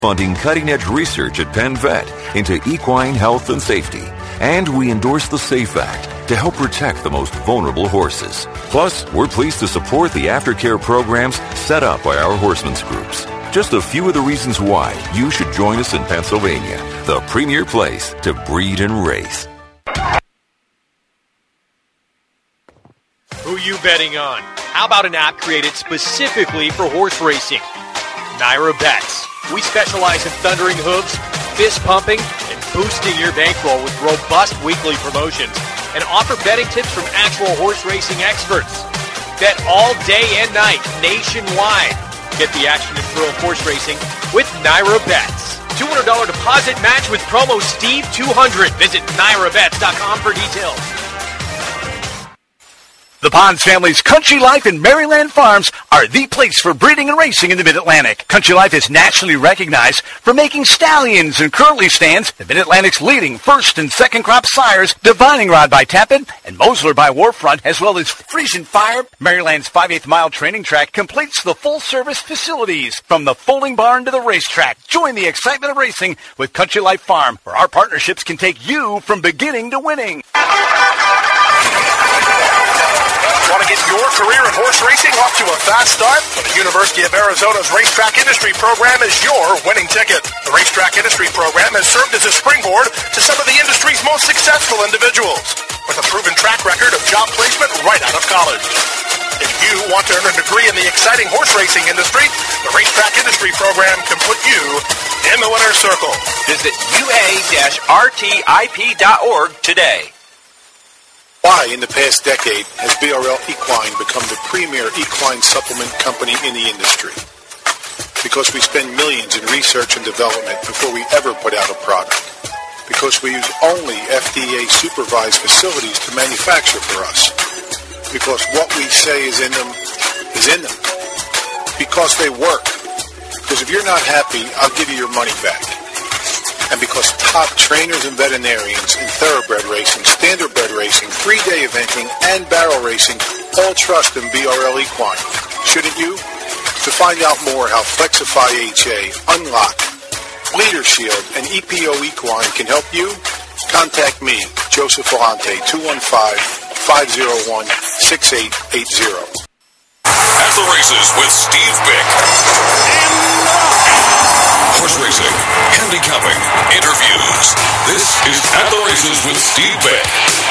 funding cutting-edge research at Penn Vet into equine health and safety. And we endorse the SAFE Act to help protect the most vulnerable horses. Plus, we're pleased to support the aftercare programs set up by our horsemen's groups. Just a few of the reasons why you should join us in Pennsylvania, the premier place to breed and race. Who you betting on? How about an app created specifically for horse racing? Naira Bets. We specialize in thundering hooves, fist pumping, and boosting your bankroll with robust weekly promotions and offer betting tips from actual horse racing experts. Bet all day and night nationwide. Get the action and thrill of horse racing with Naira Bets. $200 deposit match with promo STEVE200. Visit NairaBets.com for details. The Ponds family's Country Life and Maryland Farms are the place for breeding and racing in the Mid-Atlantic. Country Life is nationally recognized for making stallions and curly stands, the Mid-Atlantic's leading first and second crop sires, Divining Rod by Tappan and Mosler by Warfront, as well as Frisian Fire. Maryland's 5/8 mile training track completes the full-service facilities from the foaling barn to the racetrack. Join the excitement of racing with Country Life Farm, where our partnerships can take you from beginning to winning. Want to get your career in horse racing off to a fast start? Well, the University of Arizona's Racetrack Industry Program is your winning ticket. The Racetrack Industry Program has served as a springboard to some of the industry's most successful individuals, with a proven track record of job placement right out of college. If you want to earn a degree in the exciting horse racing industry, the Racetrack Industry Program can put you in the winner's circle. Visit ua-rtip.org today. Why, in the past decade, has BRL Equine become the premier equine supplement company in the industry? Because we spend millions in research and development before we ever put out a product. Because we use only FDA-supervised facilities to manufacture for us. Because what we say is in them is in them. Because they work. Because if you're not happy, I'll give you your money back. And because top trainers and veterinarians in thoroughbred racing, standardbred racing, 3-day eventing, and barrel racing all trust in BRL Equine. Shouldn't you? To find out more how Flexify HA, Unlock, Leader Shield, and EPO Equine can help you, contact me, Joseph Volante, 215-501-6880. At the Races with Steve Bick. Horse racing, handicapping, interviews. This is At the Races with Steve Bick.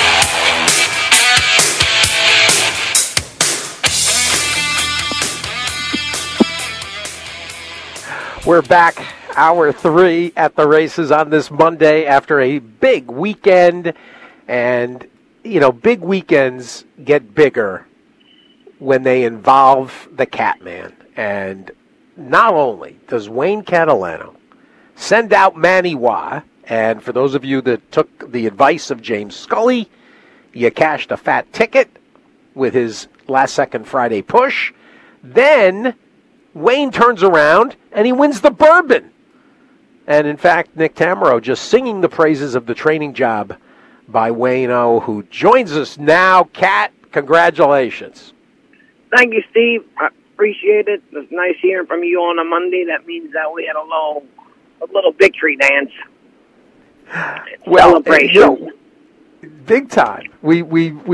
We're back, hour 3 at the Races on this Monday after a big weekend. And, you know, big weekends get bigger when they involve the Catman. And not only does Wayne Catalano send out Manny Wah, and for those of you that took the advice of James Scully, you cashed a fat ticket with his last-second Friday push, then Wayne turns around and he wins the Bourbon. And in fact, Nick Tamaro just singing the praises of the training job by Wayne O, who joins us now. Cat, congratulations. Thank you, Steve. I appreciate it. It's nice hearing from you on a Monday. That means that we had a little victory dance. Celebration. You know, big time. We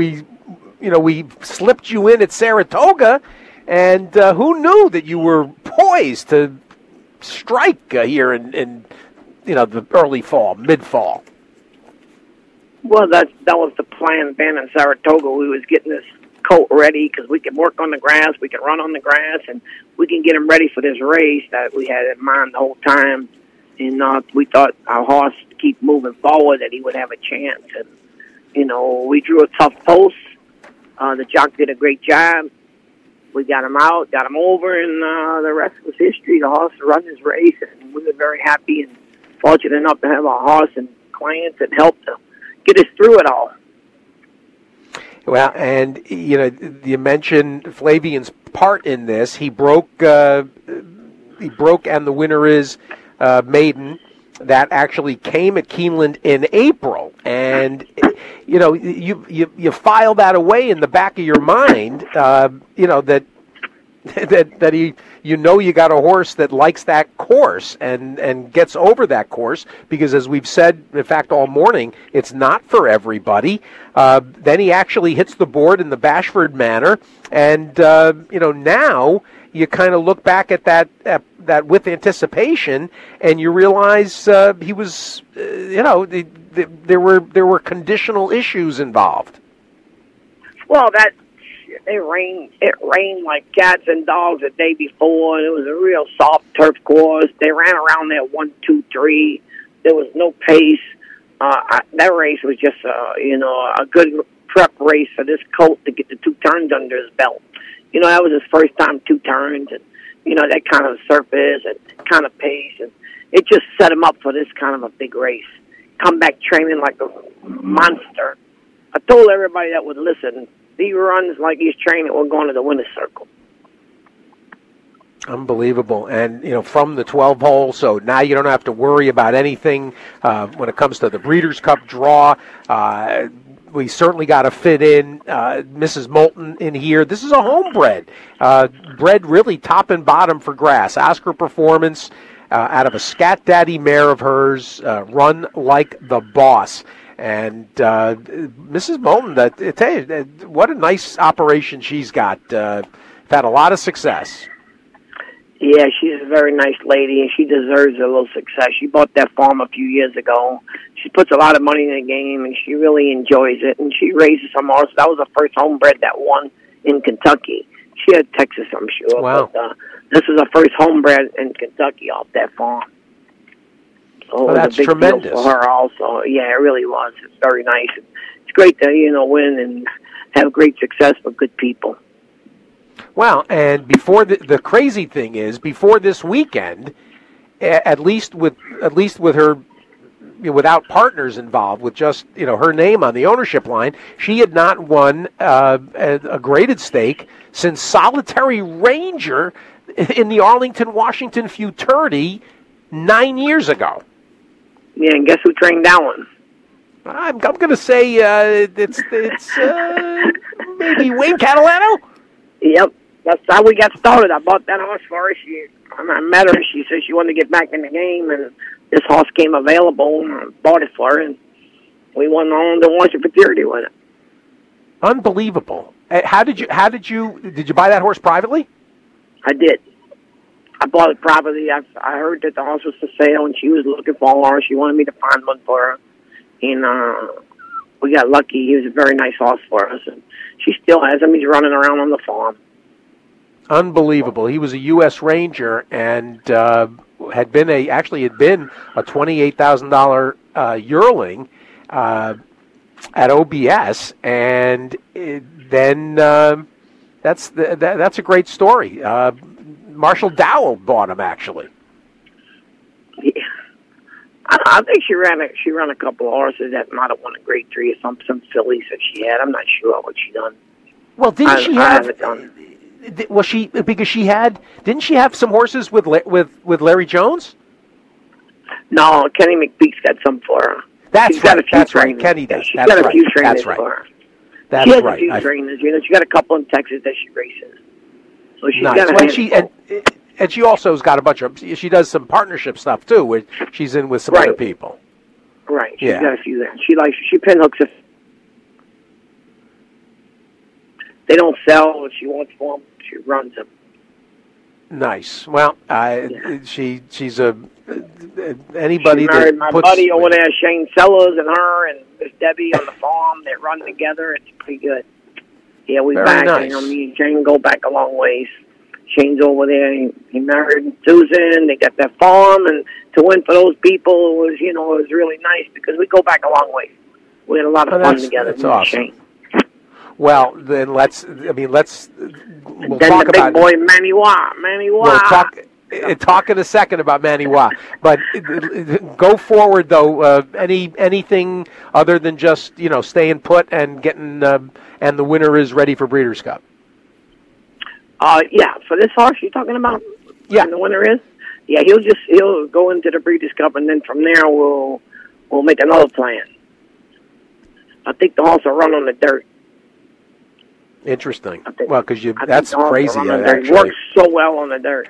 slipped you in at Saratoga, and who knew that you were poised to strike here in the early fall, mid-fall. Well, that was the plan. Then in Saratoga, we was getting this colt ready because we could work on the grass, we could run on the grass, and we can get him ready for this race that we had in mind the whole time. And we thought our horse to keep moving forward, that he would have a chance. And, we drew a tough post. The jock did a great job. We got him out, got him over, and the rest was history. The horse run his race, and we were very happy and fortunate enough to have our horse and clients that helped to get us through it all. Well, and, you mentioned Flavian's part in this. He broke, and the winner is Maiden. That actually came at Keeneland in April. And, you file that away in the back of your mind, that you got a horse that likes that course and gets over that course, because as we've said, in fact, all morning, it's not for everybody. Then he actually hits the board in the Bashford manner, and now you kind of look back at that with anticipation, and you realize he was, there were conditional issues involved. Well, it rained like cats and dogs the day before, and it was a real soft turf course. They ran around there 1, 2, 3. There was no pace. That race was just a good prep race for this colt to get the 2 turns under his belt. That was his first time 2 turns, and that kind of surface and kind of pace, and it just set him up for this kind of a big race. Come back training like a monster. I told everybody that would listen, he runs like he's training. We're going to the winner's circle. Unbelievable. And, from the 12 hole, so now you don't have to worry about anything when it comes to the Breeders' Cup draw. We certainly got to fit in Mrs. Moulton in here. This is a homebred. Bred really top and bottom for grass. Oscar Performance out of a Scat Daddy mare of hers, Run Like the Boss. And Mrs. Moulton, I tell you, what a nice operation she's got. Had a lot of success. Yeah, she's a very nice lady, and she deserves a little success. She bought that farm a few years ago. She puts a lot of money in the game, and she really enjoys it. And she raises some horses. That was the first homebred that won in Kentucky. She had Texas, I'm sure. Wow. But this was the first homebred in Kentucky off that farm. So that's it was a big tremendous deal for her also. Yeah, it really was. It's very nice. It's great to, win and have great success for good people. Well, and before the crazy thing is, before this weekend, at least with her, without partners involved, with just her name on the ownership line, she had not won a graded stake since Solitary Ranger in the Arlington, Washington Futurity 9 years ago. Yeah, and guess who trained that one? I'm going to say it's maybe Wayne Catalano. Yep, that's how we got started. I bought that horse for her. I met her. She said she wanted to get back in the game, and this horse came available, and I bought it for her, and we won on the Washington Futurity with it. Unbelievable. Did you buy that horse privately? I did. I bought it privately. I heard that the horse was for sale, and she was looking for a horse. She wanted me to find one for her, and we got lucky. He was a very nice horse for us, and she still has him. He's running around on the farm. Unbelievable. He was a U.S. Ranger and had been a $28,000 yearling at OBS, and then that's a great story. Marshall Dowell bought him, actually. Yeah. I think she ran a couple of horses that might have won a grade 3 or some fillies that she had. I'm not sure what she done. Well, didn't she have? I haven't done. Was she because she had? Didn't she have some horses with Larry Jones? No, Kenny McPeak's got some for her. That's right. Kenny does. She's got a few trainers for her. That's she has right. a few trainers. She got a couple in Texas that she races. So she's nice. got a handful. And she also has got a bunch of. She does some partnership stuff too, where she's in with some other people. Right. She's got a few there. She pinhooks it. They don't sell what she wants for them. She runs them. Nice. Well, she's anybody she married my buddy over there, Shane Sellers, and her and Miss Debbie on the farm. They run together. It's pretty good. Yeah, we back. Nice. Me and Shane go back a long ways. Shane's over there. He married Susan. They got that farm, and to win for those people was, it was really nice because we go back a long way. We had a lot of fun together. That's awesome. Shane. Well, then we'll then talk the big boy Manny Wah. We'll talk in a second about Manny Wah. But go forward though. Anything other than just staying put and getting and the winner is ready for Breeders' Cup. Yeah, for this horse you're talking about. Yeah, and the winner is. Yeah, he'll go into the Breeders' Cup, and then from there we'll make another plan. I think the horse will run on the dirt. Interesting. Well, because that's crazy. It works so well on the dirt.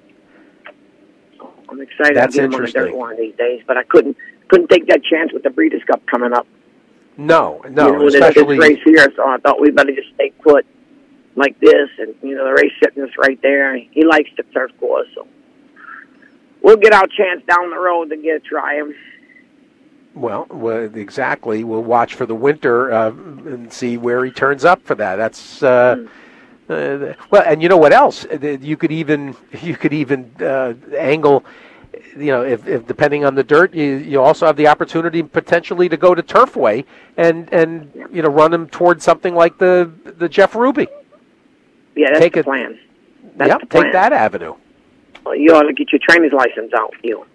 I'm excited to get him on the dirt one of these days, but I couldn't take that chance with the Breeders' Cup coming up. No, especially this race here. So I thought we better just stay put like this, and the race sitting us right there. He likes the turf course, so we'll get our chance down the road to get to try him. Well, exactly. We'll watch for the winter and see where he turns up for that. That's well, and you know what else? You could even angle. If depending on the dirt, you also have the opportunity potentially to go to Turfway and run him towards something like the Jeff Ruby. Yeah, that's the plan. That's the plan. Take that avenue. Well, you ought to get your trainer's license out, you.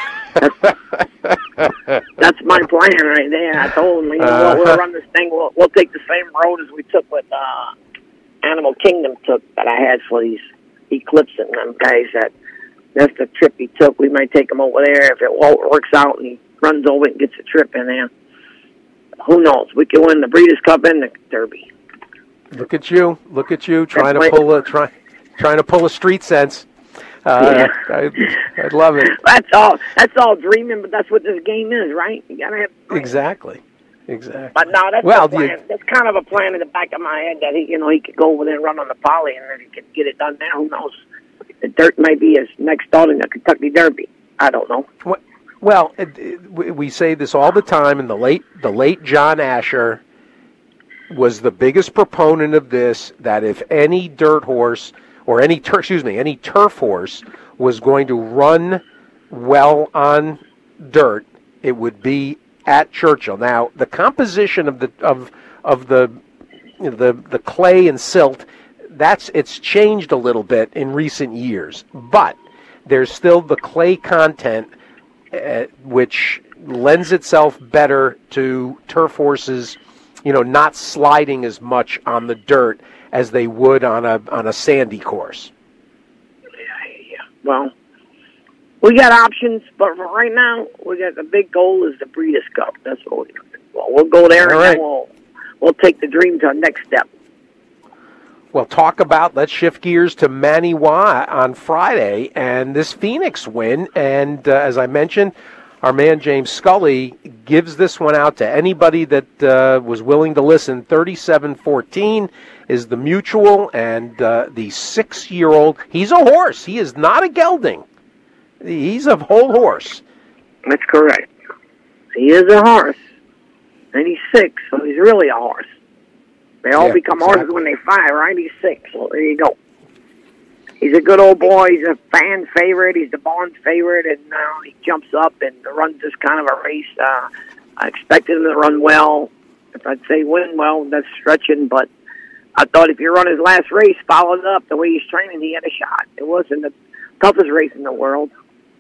That's my plan right there. I told him, we'll run this thing. We'll take the same road as we took with Animal Kingdom took that I had for these Eclipse and them guys. That's the trip he took. We might take him over there if it works out and he runs over it and gets a trip in there. Who knows? We can win the Breeders' Cup and the Derby. Look at you trying to pull a street sense. I'd love it. That's all dreaming, but that's what this game is, right? You gotta have exactly. But no, that's that's kind of a plan in the back of my head that he could go over there and run on the poly, and then he could get it done there. Who knows? The dirt might be his next start in the Kentucky Derby. I don't know. Well, we say this all the time, and the late John Asher was the biggest proponent of this. That if any dirt horse or any turf horse was going to run well on dirt, it would be at Churchill. Now, the composition of the clay and silt, it's changed a little bit in recent years, but there's still the clay content, which lends itself better to turf horses, not sliding as much on the dirt as they would on a sandy course. Yeah. Well, we got options, but for right now, we got the big goal is the Breeders' Cup. That's what we're doing. Well, we'll go there and then we'll take the dream to the next step. Well, let's shift gears to Maniwa on Friday and this Phoenix win. And as I mentioned, our man James Scully gives this one out to anybody that was willing to listen. 37-14 is the mutual, and the 6-year-old, he's a horse. He is not a gelding. He's a whole horse. That's correct. He is a horse, and he's 6, so he's really a horse. They all become horses when they're 5, right? He's 6, so there you go. He's a good old boy. He's a fan favorite. He's the barn's favorite, and he jumps up and runs this kind of a race. I expected him to run well. If I'd say win well, that's stretching, but I thought if you run his last race, followed up the way he's training, he had a shot. It wasn't the toughest race in the world.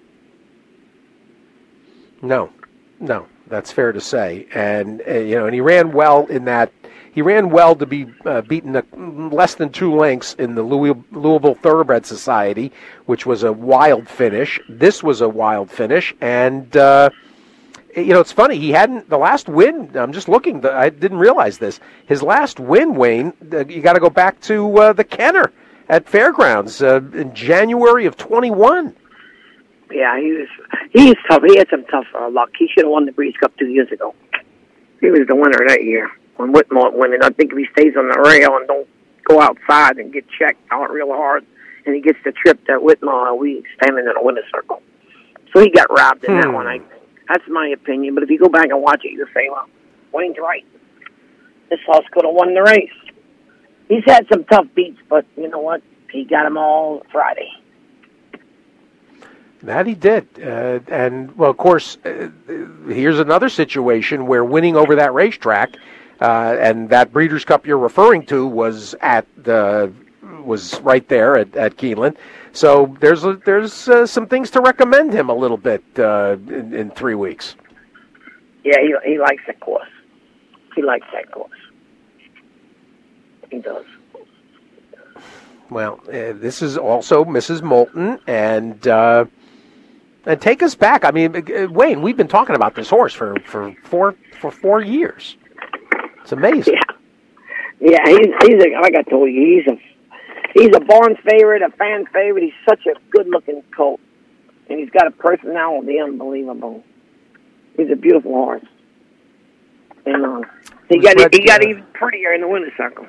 No, that's fair to say. And and he ran well in that. He ran well to be beaten less than 2 lengths in the Louisville Thoroughbred Society, which was a wild finish. This was a wild finish, and it's funny. He hadn't the last win. I'm just looking. I didn't realize this. His last win, Wayne. You got to go back to the Kenner at Fairgrounds in January of 21. Yeah, he's tough. He had some tough luck. He should have won the Breeders' Cup 2 years ago. He was the winner that year. When Whitmore won it, I think if he stays on the rail and don't go outside and get checked out real hard, and he gets the trip that Whitmore, we standing in a winner's circle. So he got robbed in that one. That's my opinion. But if you go back and watch it, you'll say, well, Wayne's right. This horse could have won the race. He's had some tough beats, but you know what? He got them all Friday. That he did. And, well, of course, here's another situation where winning over that racetrack, and that Breeders' Cup you're referring to was was right there at Keeneland. So there's some things to recommend him a little bit in 3 weeks. Yeah, he likes that course. He likes that course. He does. Well, this is also Mrs. Moulton, and take us back. I mean, Wayne, we've been talking about this horse for 4 years. It's amazing. Yeah, he's like I told you, he's a barn favorite, a fan favorite. He's such a good-looking colt, and he's got a personality unbelievable. He's a beautiful horse, and he got even prettier in the winner's circle.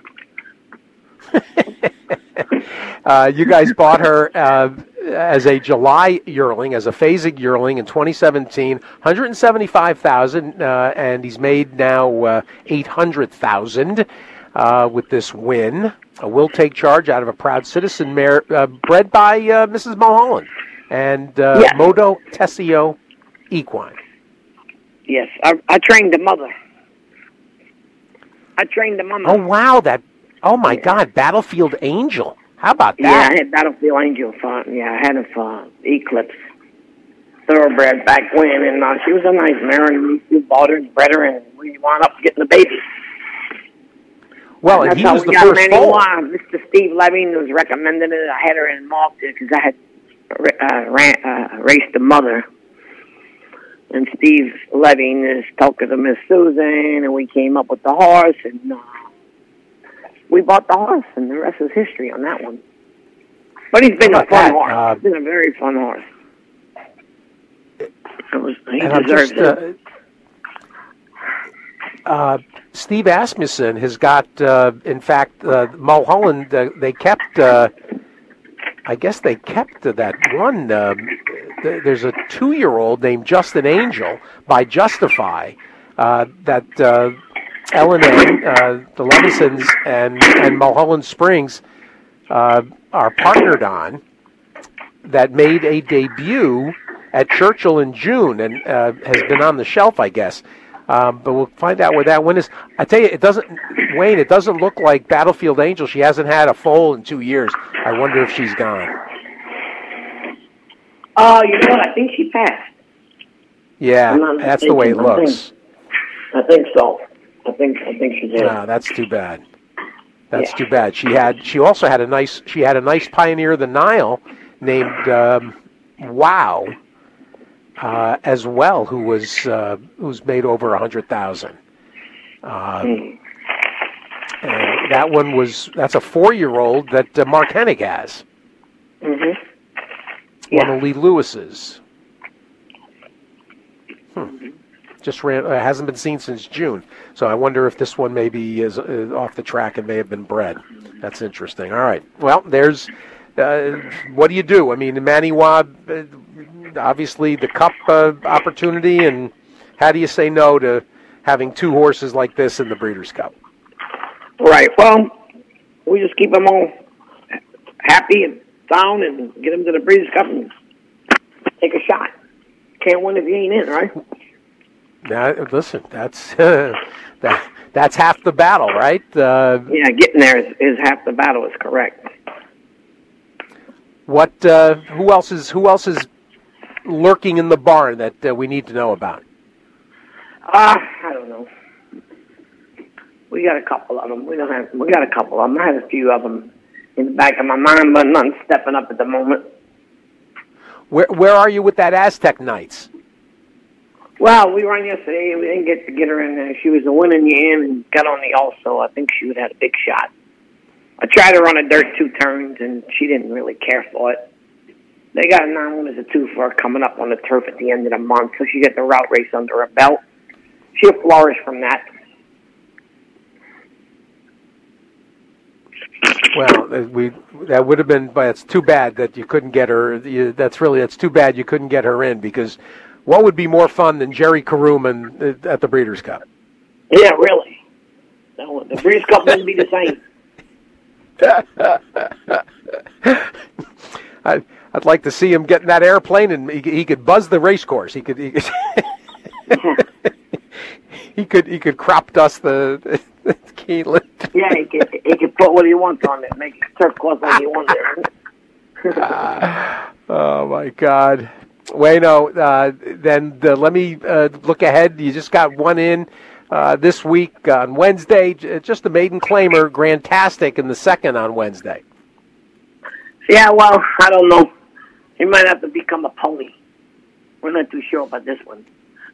You guys bought her as a July yearling, as a phasing yearling in 2017, $175,000, and he's made now $800,000 with this win. Will take charge out of a Proud Citizen mare bred by Mrs. Mulholland and Modo Tessio Equine. Yes, I trained the mother. Oh wow! Oh my God! Battlefield Angel. How about that? Yeah, I had Battlefield Angel for. Yeah, I had him for Eclipse Thoroughbred back when, and she was a nice mare, and we bought her and bred her, and we wound up getting the baby. Well, and he was the first foal. Mr. Steve Levine was recommending it. I had her in marked it because I had raced the mother. And Steve Levine is talking to Miss Susan, and we came up with the horse, and we bought the horse, and the rest is history on that one. But he's been a fun horse. He's been a very fun horse. He deserves it. Steve Asmussen has got, in fact, Mulholland, they kept, I guess they kept that one. There's a 2-year-old named Justin Angel by Justify that LNA, the Levisons, and Mulholland Springs are partnered on, that made a debut at Churchill in June and has been on the shelf, I guess. But we'll find out where that one is. I tell you, it doesn't look like Battlefield Angel. She hasn't had a foal in 2 years. I wonder if she's gone. You know what? I think she passed. Yeah, that's the way it looks. I think so. I think she did. No, that's too bad. That's too bad. She also had a nice Pioneer of the Nile named Wow. As well, who's made over 100,000. And that's a 4-year-old that Mark Hennig has. Mm-hmm. One of Lee Lewis's. Just hasn't been seen since June. So I wonder if this one maybe is off the track and may have been bred. That's interesting. All right. Well, there's. What do you do? I mean, Maniwa, obviously the Cup opportunity, and how do you say no to having 2 horses like this in the Breeders' Cup? Right. Well, we just keep them all happy and sound and get them to the Breeders' Cup and take a shot. Can't win if you ain't in, right? Now, listen, that's that's half the battle, right? Yeah, getting there is half the battle. Is correct. What? Who else is lurking in the barn that we need to know about? I don't know. We got a couple of them. We got a couple of them. I have a few of them in the back of my mind, but none's stepping up at the moment. Where are you with that Aztec Knights? Well, we run yesterday. We didn't get her in there. She was a win in the end and got on the also. I think she would have had a big shot. I tried to run a dirt 2 turns, and she didn't really care for it. They got a 9 winners of 2 for her coming up on the turf at the end of the month, so she got the route race under her belt. She'll flourish from that. Well, that would have been, but it's too bad that you couldn't get her. That's too bad you couldn't get her in, because what would be more fun than Jerry Karuman at the Breeders' Cup? Yeah, really. No, the Breeders' Cup wouldn't be the same. I'd like to see him get in that airplane, and he could buzz the race course. He could he could crop dust the Keeneland. Yeah, he could put what he wants on it, make it turf course like he wants it. Oh my God, Wayno. Then let me look ahead. You just got one in this week on Wednesday. Just the maiden claimer, Grantastic, in the second on Wednesday. Yeah, well, I don't know. He might have to become a pony. We're not too sure about this one.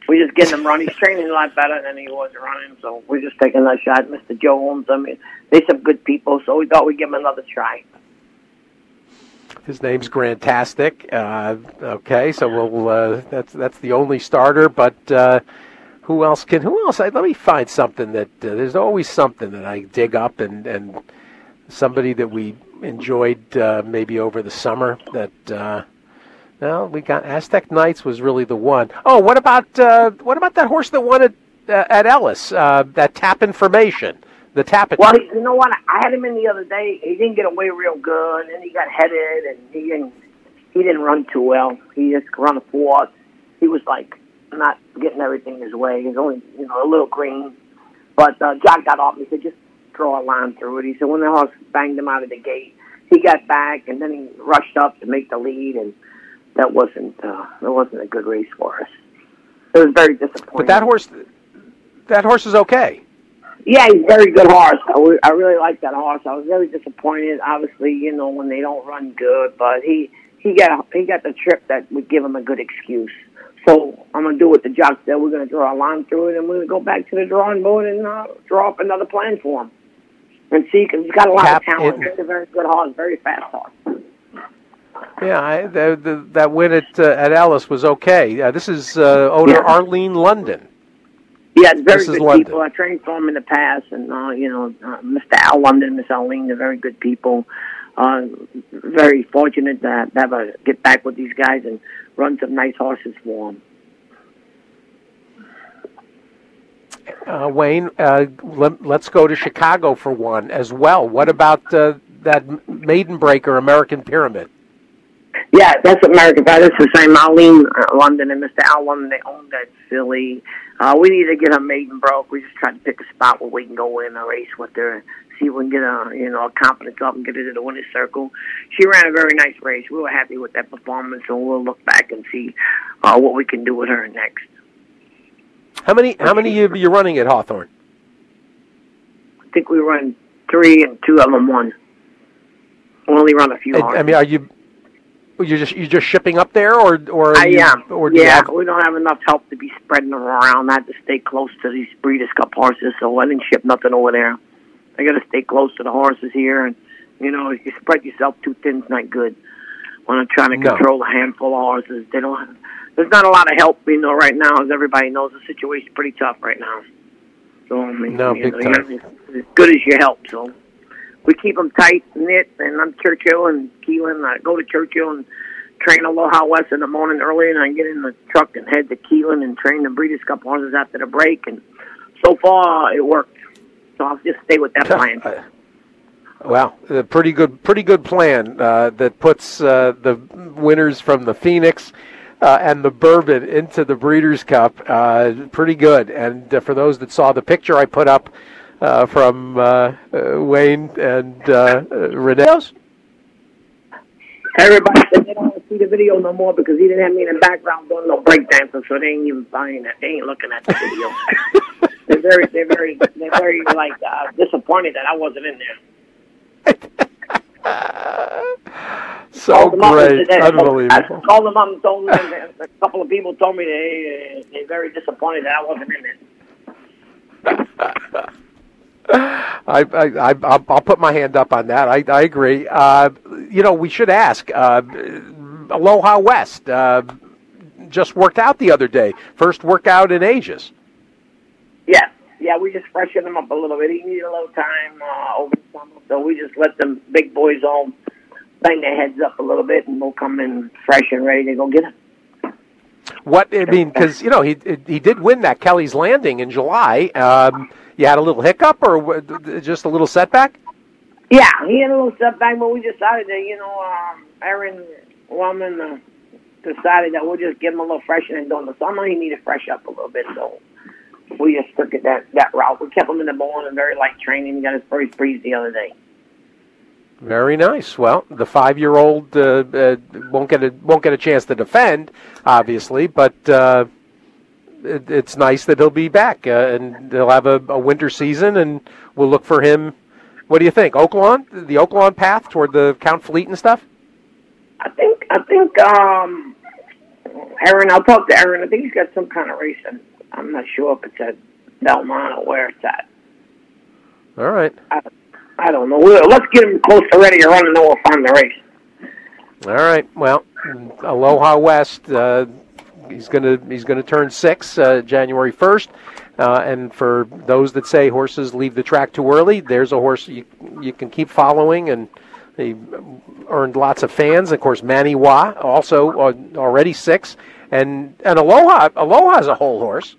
we're just getting him running. He's training a lot better than he was running, so we're just taking that shot. Mr. Joe Holmes, I mean, they're some good people, so we thought we'd give him another try. His name's Grantastic. Okay, so we'll that's the only starter, but who else? Let me find something that there's always something that I dig up, and somebody that we enjoyed maybe over the summer that. No, we got Aztec Knights was really the one. Oh, what about that horse that won at Ellis? That Tap Information, the Tap. Well, you know what? I had him in the other day. He didn't get away real good, and he got headed, and he didn't run too well. He just run a fourth. He was like not getting everything his way. He's only a little green, but John got off. And he said just draw a line through it. He said when the horse banged him out of the gate, he got back, and then he rushed up to make the lead and. That wasn't a good race for us. It was very disappointing. But that horse is okay. Yeah, he's a very good horse. I really like that horse. I was very disappointed, obviously, when they don't run good. But he got the trip that would give him a good excuse. So I'm going to do what the jock said. We're going to draw a line through it, and we're going to go back to the drawing board and draw up another plan for him. And see, because he's got a lot of talent. He's a very good horse, very fast horse. Yeah, that win at Ellis was okay. This is owner Arlene London. Yeah, very good London. People. I trained for him in the past, and Mr. Al London, Miss Arlene, they're very good people. Very fortunate to get back with these guys and run some nice horses for them. Wayne, let's go to Chicago for one as well. What about that Maiden Breaker American Pyramid? Yeah, that's American Pie. That's the same. Arlene London and Mr. Al London, they own that filly. We need to get her maiden broke. We just tried to pick a spot where we can go in a race with her, see if we can get a confidence up and get her to the winner's circle. She ran a very nice race. We were happy with that performance, and we'll look back and see what we can do with her next. How many are you running at Hawthorne? I think we run 3 and 2 of them won. We only run a few. I mean, are you? You're just shipping up there, or we don't have enough help to be spreading them around. I had to stay close to these Breeders' Cup horses, so I didn't ship nothing over there. I got to stay close to the horses here, and if you spread yourself too thin, it's not good. When I'm trying to control a handful of horses, there's not a lot of help, right now, as everybody knows. The situation's pretty tough right now. So I mean, big time. As good as you help, so. We keep them tight knit, and I'm Churchill and Keelan. I go to Churchill and train Aloha West in the morning early, and I get in the truck and head to Keelan and train the Breeders' Cup horses after the break. And so far, it worked. So I'll just stay with that plan. Wow, a pretty good plan that puts the winners from the Phoenix and the Bourbon into the Breeders' Cup. Pretty good. And for those that saw the picture I put up. From Wayne and Renee. Everybody said they don't want to see the video no more because he didn't have me in the background doing no breakdancing, so they ain't even buying it. They ain't looking at the video. they're very disappointed that I wasn't in there. So great, unbelievable. I called them up and told them. A couple of people told me they're very disappointed that I wasn't in there. I'll put my hand up on that. I agree. We should ask. Aloha West just worked out the other day. First workout in ages. Yeah, we just freshened him up a little bit. He needed a little time over the summer, so we just let them big boys all bang their heads up a little bit, and we'll come in fresh and ready to go get him. Because he did win that Kelly's Landing in July. You had a little hiccup or just a little setback? Yeah, he had a little setback, but we decided that, Aaron Wellman decided that we'll just give him a little freshening during the summer. He needed to fresh up a little bit, so we just took it that route. We kept him in the barn and very light training. He got his first breeze the other day. Very nice. Well, the 5-year-old won't get a chance to defend, obviously, but it's nice that he'll be back and they'll have a winter season, and we'll look for him. What do you think, Oaklawn? The Oaklawn path toward the Count Fleet and stuff? I think Aaron, I'll talk to Aaron. I think he's got some kind of race, and I'm not sure if it's at Belmont or where it's at. All right. I don't know. Let's get him close to ready to run, and then we'll find the race. All right. Well, Aloha West. He's gonna turn 6 January 1st. And for those that say horses leave the track too early, there's a horse you can keep following, and he earned lots of fans. Of course, Maniwa also already 6, and Aloha's a whole horse.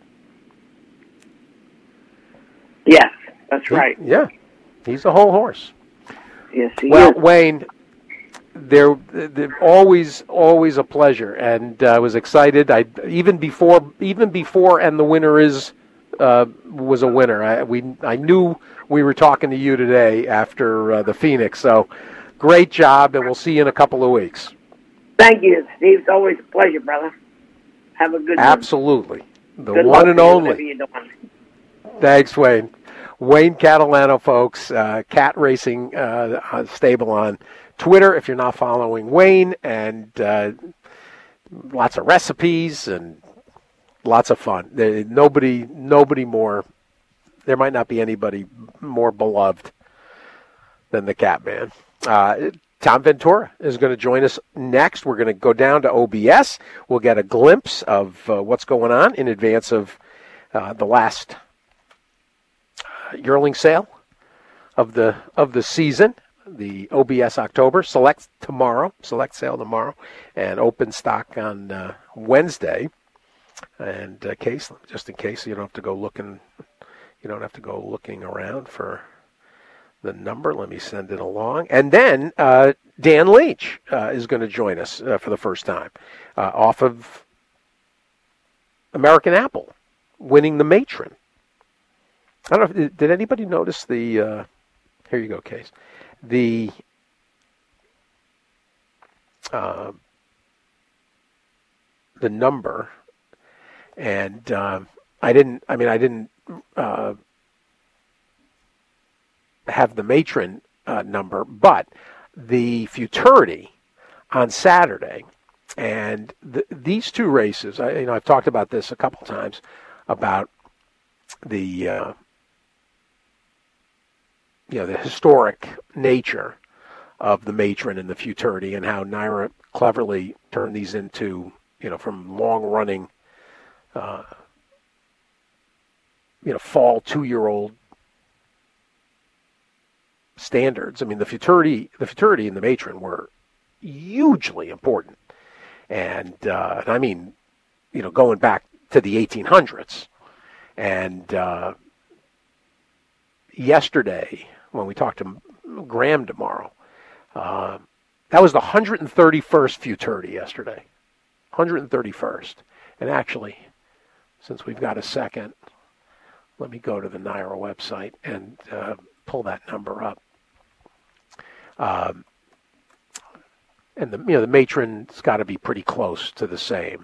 Yes, that's right. Yeah, he's a whole horse. Yes, he well, is. Wayne, they're always a pleasure, and I was excited. Even before, and the winner was a winner. I knew we were talking to you today after the Phoenix. So, great job, and we'll see you in a couple of weeks. Thank you, Steve. It's always a pleasure, brother. Have a good one. Absolutely, the good one and only. Whatever you're doing. Thanks, Wayne. Wayne Catalano, folks, Cat Racing Stable on Twitter if you're not following Wayne, and lots of recipes and lots of fun. Nobody more. There might not be anybody more beloved than the Cat Man. Tom Ventura is going to join us next. We're going to go down to OBS. We'll get a glimpse of what's going on in advance of the last yearling sale of the season, the OBS October. Select sale tomorrow, and open stock on Wednesday. And just in case you don't have to go looking around for the number. Let me send it along. And then Dan Leach is going to join us for the first time off of American Apple, winning the Matron. I don't know. Did anybody notice the? Here you go, Case. The number, and I didn't have the Matron number, but the Futurity on Saturday, and these two races. I've talked about this a couple times about the the historic nature of the Matron and the Futurity, and how NYRA cleverly turned these into from long running fall 2-year-old standards. I mean, the Futurity and the Matron were hugely important, and I mean, going back to the 1800s. And yesterday, when we talked to Graham tomorrow, that was the 131st Futurity yesterday. 131st. And actually, since we've got a second, let me go to the NYRA website and pull that number up. And the Matron's got to be pretty close to the same.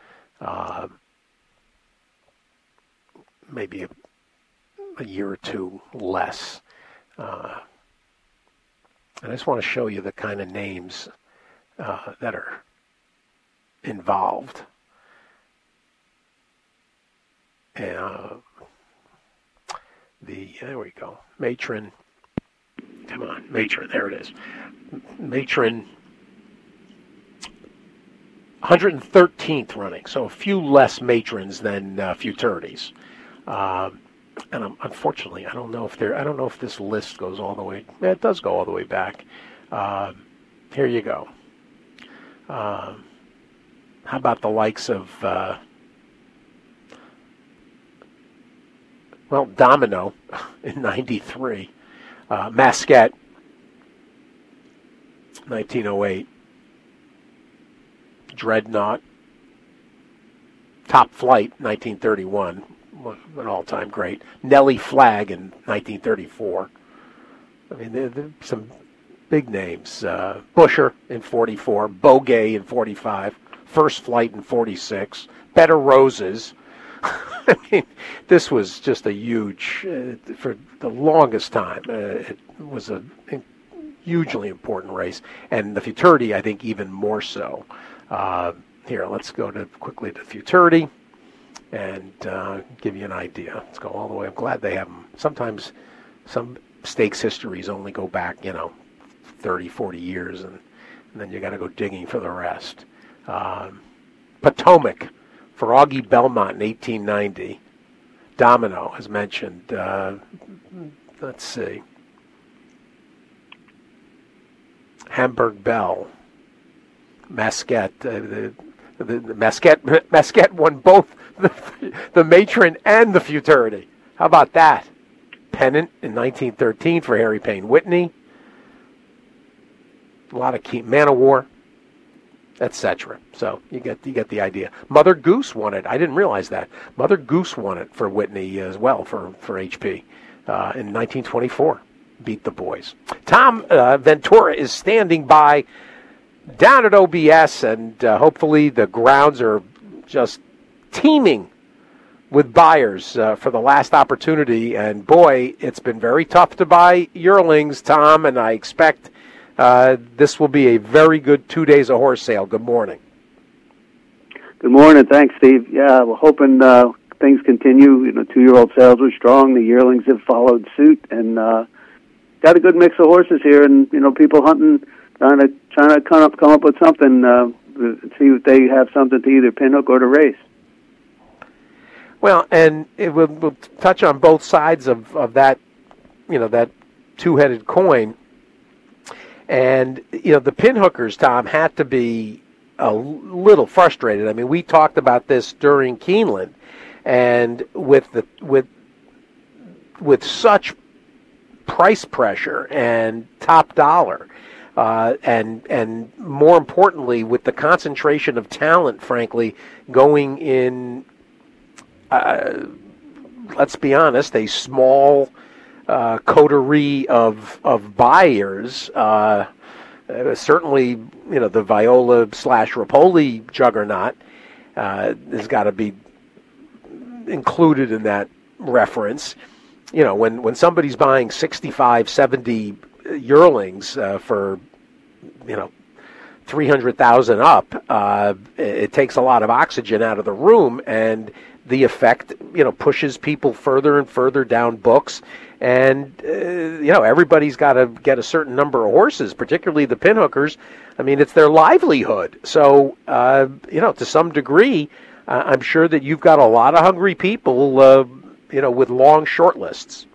Maybe a year or two less. And I just want to show you the kind of names that are involved. And there we go. Matron. Come on, Matron. There it is. Matron. 113th running, so a few less Matrons than Futurities. And unfortunately, I don't know if this list goes all the way. It does go all the way back. Here you go. How about the likes of Domino in '93, Masquette, 1908, Dreadnought, Top Flight, 1931. An all-time great. Nellie Flagg in 1934. I mean, there are some big names. Busher in 44. Bogey in 45. First Flight in 46. Better Roses. I mean, this was just a huge, for the longest time, it was a hugely important race. And the Futurity, I think, even more so. Here, let's go quickly to Futurity and give you an idea. Let's go all the way. I'm glad they have them. Sometimes some stakes histories only go back, 30, 40 years, and then you got to go digging for the rest. Potomac for Augie Belmont in 1890. Domino, as mentioned. Let's see. Hamburg Bell. Masquette. The Masquette won both the Matron and the Futurity. How about that? Pennant in 1913 for Harry Payne Whitney. A lot of key Man of War, etc. So you get the idea. Mother Goose won it. I didn't realize that. Mother Goose won it for Whitney as well for HP in 1924. Beat the boys. Tom Ventura is standing by down at OBS, and hopefully the grounds are just teeming with buyers for the last opportunity. And boy, it's been very tough to buy yearlings, Tom, and I expect this will be a very good 2 days of horse sale. Good morning. Good morning. Thanks, Steve. Yeah, we're hoping things continue. 2-year-old sales were strong. The yearlings have followed suit, and got a good mix of horses here. And people hunting, trying to come up with something. See if they have something to either pinhook or to race. Well, and we'll touch on both sides of that, that two-headed coin. And, the pinhookers, Tom, had to be a little frustrated. I mean, we talked about this during Keeneland, and with such price pressure and top dollar, and more importantly, with the concentration of talent, frankly, going in, let's be honest, a small coterie of buyers. Certainly, the Viola / Rapoli juggernaut has got to be included in that reference. When somebody's buying 65, 70 yearlings for, 300,000 up, it takes a lot of oxygen out of the room, and the effect, pushes people further and further down books. And, everybody's got to get a certain number of horses, particularly the pinhookers. I mean, it's their livelihood. So, to some degree, I'm sure that you've got a lot of hungry people, with long short lists.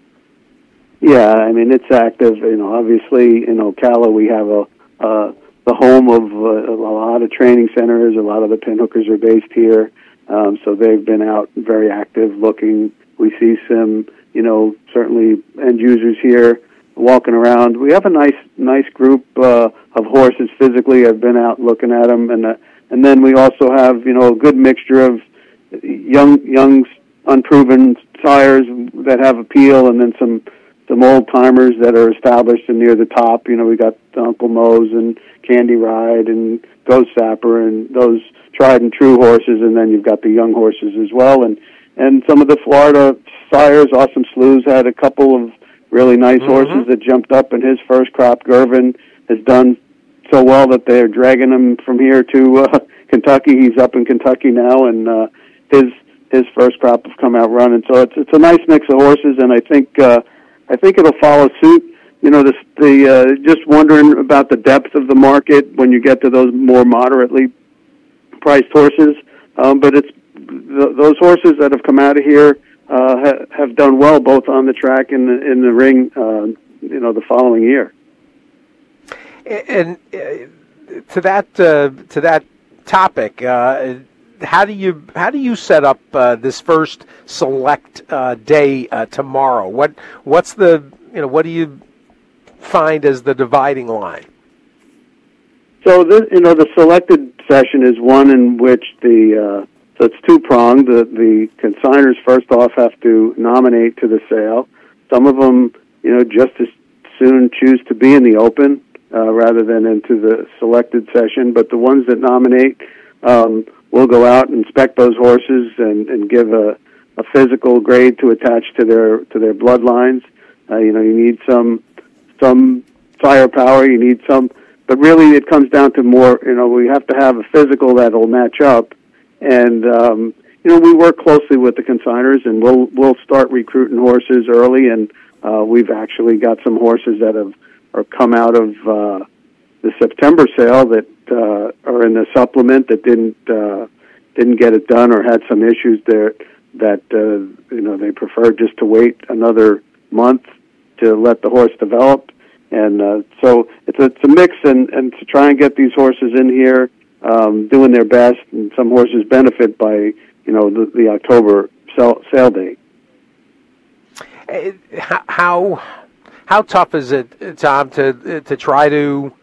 Yeah, I mean, it's active. Obviously, in Ocala, we have the home of a lot of training centers. A lot of the pinhookers are based here. So they've been out very active looking. We see some, certainly end users here walking around. We have a nice group of horses physically. I've been out looking at them, and then we also have, a good mixture of young unproven sires that have appeal, and then some old timers that are established and near the top. We got Uncle Moe's and Candy Ride and Ghost Sapper and those tried and true horses, and then you've got the young horses as well, and some of the Florida sires. Awesome Slews had a couple of really nice horses that jumped up in his first crop. Gervin has done so well that they're dragging him from here to Kentucky. He's up in Kentucky now, and his first crop have come out running. So it's a nice mix of horses, and I think it'll follow suit. Just wondering about the depth of the market when you get to those more moderately priced horses, but it's those horses that have come out of here have done well both on the track and in the ring. The following year. And to that topic, how do you set up this first select day tomorrow? What do you find as the dividing line? So the selected session is one in which so it's two-pronged. The consigners first off have to nominate to the sale. Some of them, just as soon choose to be in the open rather than into the selected session. But the ones that nominate will go out and inspect those horses and give a physical grade to attach to their bloodlines. You need some firepower. You need some but really it comes down to more, we have to have a physical that'll match up. And, we work closely with the consigners, and we'll start recruiting horses early, and we've actually got some horses that are come out of the September sale that are in the supplement that didn't get it done or had some issues there that they preferred just to wait another month to let the horse develop. And so it's a mix, and to try and get these horses in here doing their best, and some horses benefit by the October sale date. How tough is it, Tom, to try to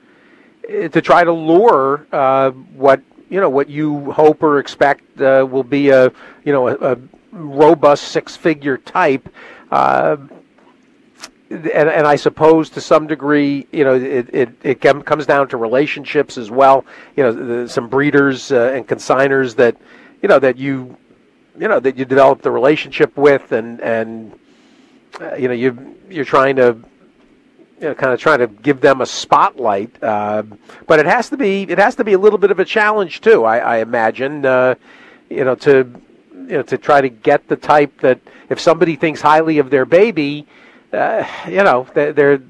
lure what you hope or expect will be a robust six-figure type, and I suppose to some degree, it comes down to relationships as well. Some breeders and consigners that you develop the relationship with, and you're trying to kind of trying to give them a spotlight, but it has to be a little bit of a challenge too. I imagine to try to get the type that if somebody thinks highly of their baby, they're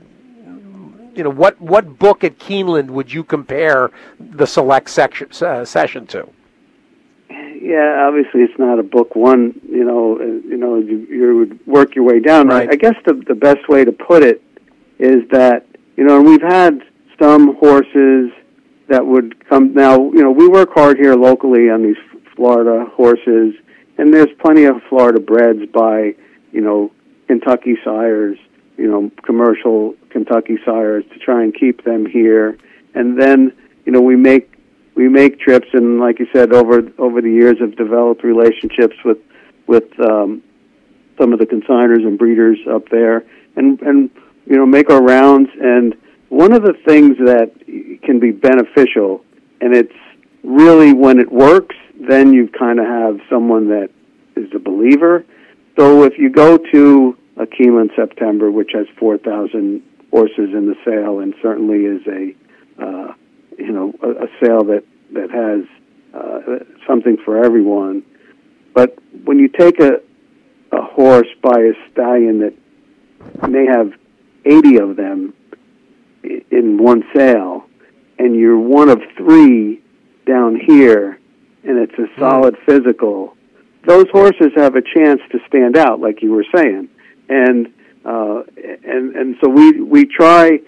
what book at Keeneland would you compare the select session to? Yeah, obviously it's not a book one. You would work your way down. Right. I guess the best way to put it is that and we've had some horses that would come. Now we work hard here locally on these Florida horses, and there's plenty of Florida breds by Kentucky sires, commercial Kentucky sires to try and keep them here, and then we make trips, and like you said, over the years have developed relationships with some of the consigners and breeders up there, and make our rounds. And one of the things that can be beneficial, and it's really when it works, then you kind of have someone that is a believer. So if you go to a Keeneland September, which has 4,000 horses in the sale, and certainly is a sale that has something for everyone. But when you take a horse by a stallion that may have 80 of them in one sale, and you're one of three down here, and it's a solid physical, those horses have a chance to stand out, like you were saying. And so we try,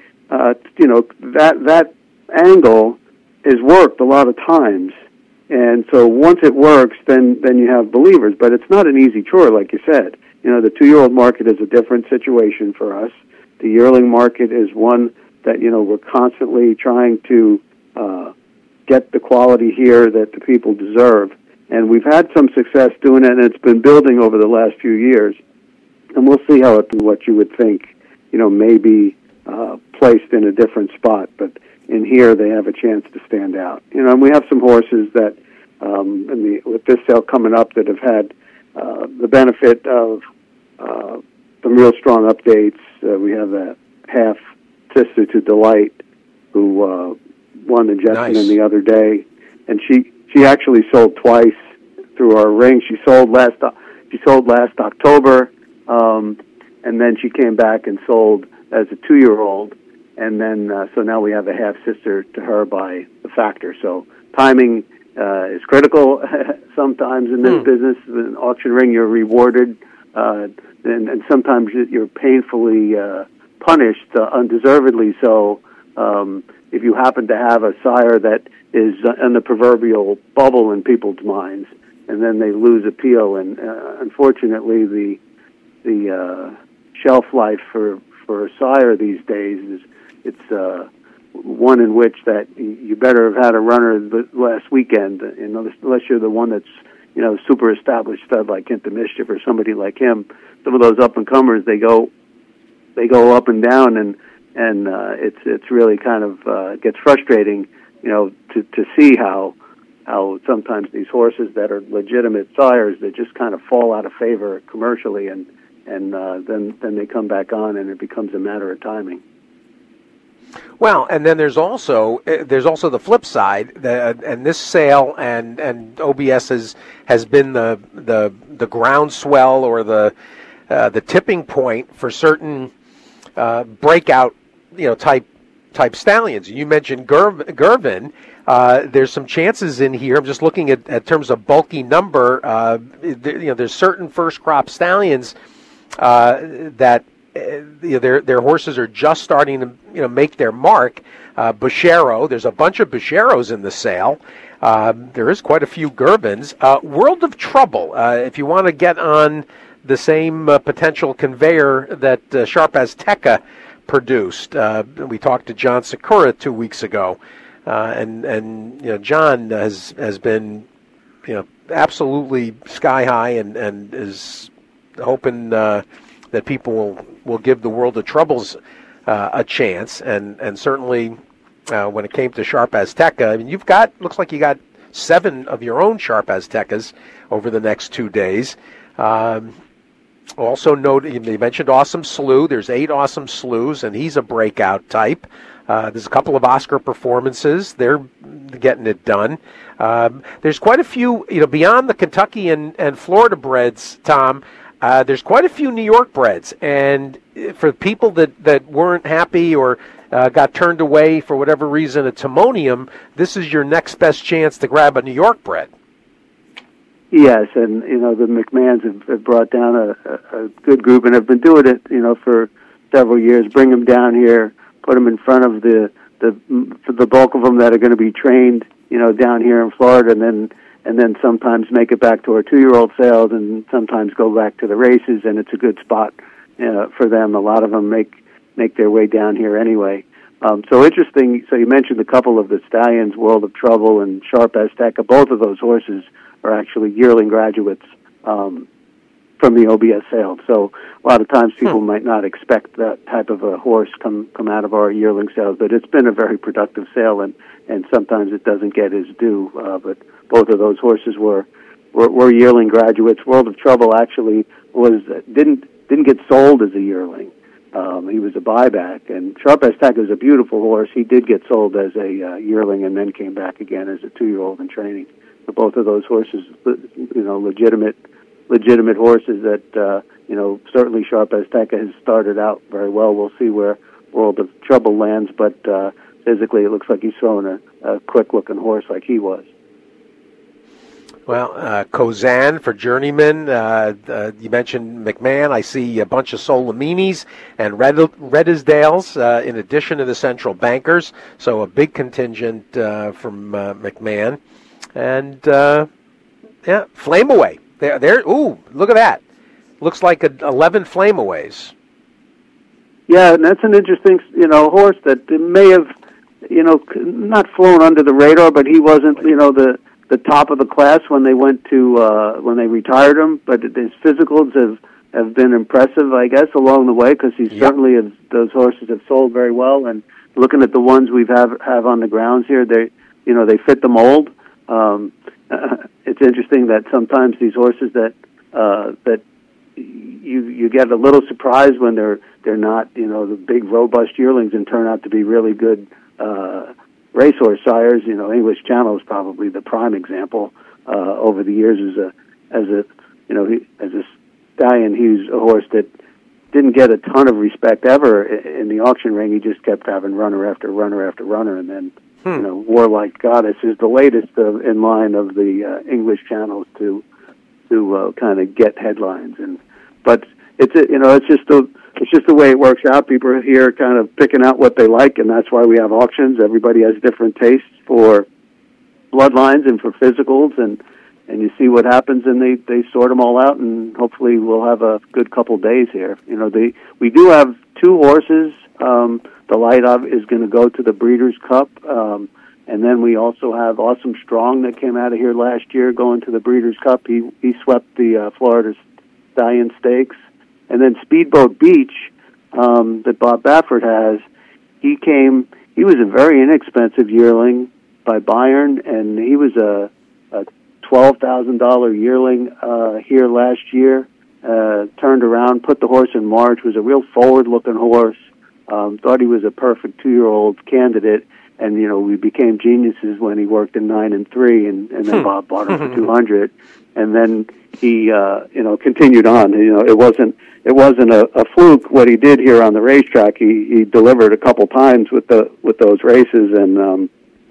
that angle is worked a lot of times. And so once it works, then you have believers. But it's not an easy chore, like you said. The 2-year-old market is a different situation for us. The yearling market is one that, we're constantly trying to get the quality here that the people deserve. And we've had some success doing it, and it's been building over the last few years. And we'll see how what you would think, may be placed in a different spot. But in here, they have a chance to stand out. And we have some horses that, with this sale coming up, that have had the benefit of some real strong updates. We have a half sister to Delight, who won the Jessamine the other day, and she actually sold twice through our ring. She sold last October, and then she came back and sold as a 2-year-old. And then, so now we have a half-sister to her by the Factor. So timing is critical sometimes in this business. In an auction ring, you're rewarded, and sometimes you're painfully punished, undeservedly so, if you happen to have a sire that is in the proverbial bubble in people's minds, and then they lose appeal. And unfortunately, the shelf life for a sire these days it's one in which that you better have had a runner the last weekend, unless you're the one that's super established stud like Into Mischief or somebody like him. Some of those up and comers, they go up and down, and it's really kind of gets frustrating, to see how sometimes these horses that are legitimate sires, they just kind of fall out of favor commercially, and then they come back on, and it becomes a matter of timing. Well, and then there's also the flip side, and this sale and OBS has been the groundswell or the tipping point for certain breakout type stallions. You mentioned Gervin. There's some chances in here. I'm just looking at terms of bulky number. There's certain first crop stallions that. Their horses are just starting to make their mark. Bushero, there's a bunch of Busheros in the sale. There is quite a few Gervins. World of Trouble, if you want to get on the same potential conveyor that Sharp Azteca produced. We talked to John Sakura 2 weeks ago, and John has been absolutely sky high and is hoping that people will give the World of Troubles a chance, and certainly when it came to Sharp Azteca, I mean, looks like you got 7 of your own Sharp Aztecas over the next 2 days. Also note, you mentioned Awesome Slew. There's 8 Awesome Slews, and he's a breakout type. There's a couple of Oscar performances. They're getting it done. There's quite a few, beyond the Kentucky and Florida breds, Tom. There's quite a few New York breds, and for people that weren't happy or got turned away for whatever reason at Timonium, this is your next best chance to grab a New York bred. Yes, and the McMahons have brought down a good group and have been doing it for several years. Bring them down here, put them in front of the bulk of them that are going to be trained down here in Florida, and then sometimes make it back to our 2-year-old sales, and sometimes go back to the races, and it's a good spot for them. A lot of them make their way down here anyway. So interesting. So you mentioned a couple of the stallions, World of Trouble and Sharp Azteca. Both of those horses are actually yearling graduates from the OBS sale. So a lot of times people might not expect that type of a horse come out of our yearling sales, but it's been a very productive sale, and sometimes it doesn't get his due. But both of those horses were yearling graduates. World of Trouble actually didn't get sold as a yearling. He was a buyback, and Sharp Azteca is a beautiful horse. He did get sold as a yearling and then came back again as a 2-year-old in training. But both of those horses, legitimate horses that, certainly Sharp Azteca has started out very well. We'll see where World of Trouble lands, but physically it looks like he's throwing a quick-looking horse like he was. Well, Kozan for Journeyman. You mentioned McMahon. I see a bunch of Soliminis and Redisdales in addition to the Central Bankers. So a big contingent from McMahon. And, Flameaway. There. Ooh, look at that. Looks like 11 Flameaways. Yeah, and that's an interesting, horse that may have, not flown under the radar, but he wasn't, the top of the class when they went to when they retired him. But his physicals have been impressive, I guess, along the way, because certainly those horses have sold very well. And looking at the ones we have on the grounds here, they fit the mold. It's interesting that sometimes these horses that you get a little surprised when they're not the big robust yearlings and turn out to be really good racehorse sires. English Channel is probably the prime example. Over the years, as a stallion, he's a horse that didn't get a ton of respect ever in the auction ring. He just kept having runner after runner after runner, and then Warlike Goddess is the latest in line of the English channels to kind of get headlines. But it's just the way it works out. People are here kind of picking out what they like, and that's why we have auctions. Everybody has different tastes for bloodlines and for physicals, and you see what happens, and they sort them all out, and hopefully we'll have a good couple days here. We do have 2 horses. The Light of is going to go to the Breeders' Cup, and then we also have Awesome Strong that came out of here last year going to the Breeders' Cup. He swept the Florida Stallion Stakes. And then Speedboat Beach that Bob Baffert has, he was a very inexpensive yearling by Bayern, and he was a $12,000 yearling here last year. Turned around, put the horse in March, was a real forward-looking horse. thought he was a perfect 2-year-old candidate. And, we became geniuses when he worked in 9 and 3, and then Bob bought him for 200. And then he, continued on. It wasn't a fluke what he did here on the racetrack. He delivered a couple times with those races, and,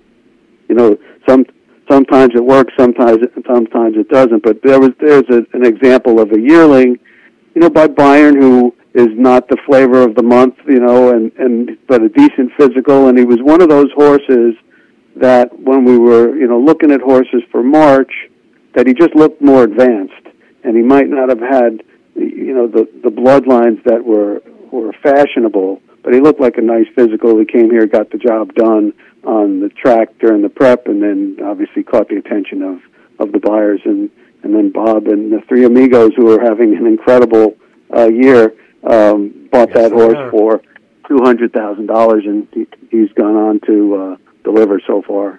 sometimes it works, sometimes it doesn't. But there's an example of a yearling, by Bayern, who is not the flavor of the month, but a decent physical. And he was one of those horses that when we were, looking at horses for March, that he just looked more advanced. And he might not have had, the bloodlines that were fashionable, but he looked like a nice physical. He came here, got the job done on the track during the prep, and then obviously caught the attention of the buyers. And then Bob and the three amigos, who are having an incredible year, bought that horse for $200,000, and he's gone on to deliver so far.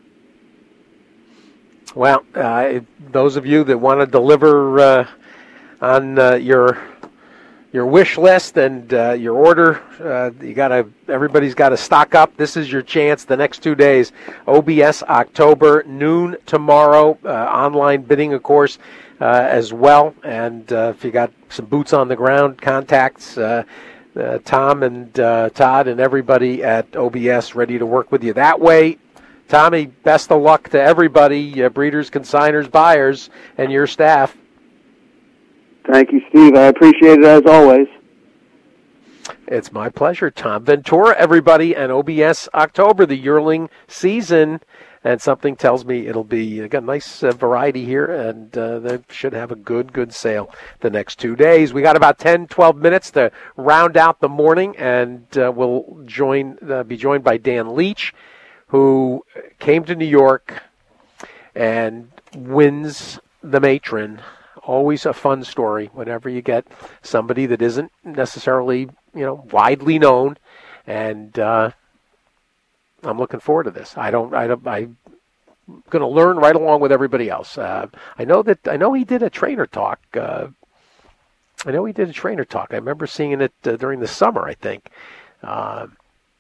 Well, those of you that want to deliver on your wish list and your order, everybody's got to stock up. This is your chance. The next 2 days, OBS October, noon tomorrow. Online bidding, of course, as well. And if you got some boots on the ground contacts, Tom and Todd and everybody at OBS ready to work with you that way. Tommy, best of luck to everybody, breeders, consigners, buyers, and your staff. Thank you, Steve. I appreciate it as always. It's my pleasure. Tom Ventura, everybody, and OBS October, the yearling season. And something tells me it'll be got a nice variety here, and they should have a good sale the next 2 days. We got about 10, 12 minutes to round out the morning, and we'll be joined by Dan Leach, who came to New York and wins the Matron. Always a fun story whenever you get somebody that isn't necessarily, widely known, and I'm looking forward to this. I'm going to learn right along with everybody else. I know he did a trainer talk. I remember seeing it during the summer, I think, on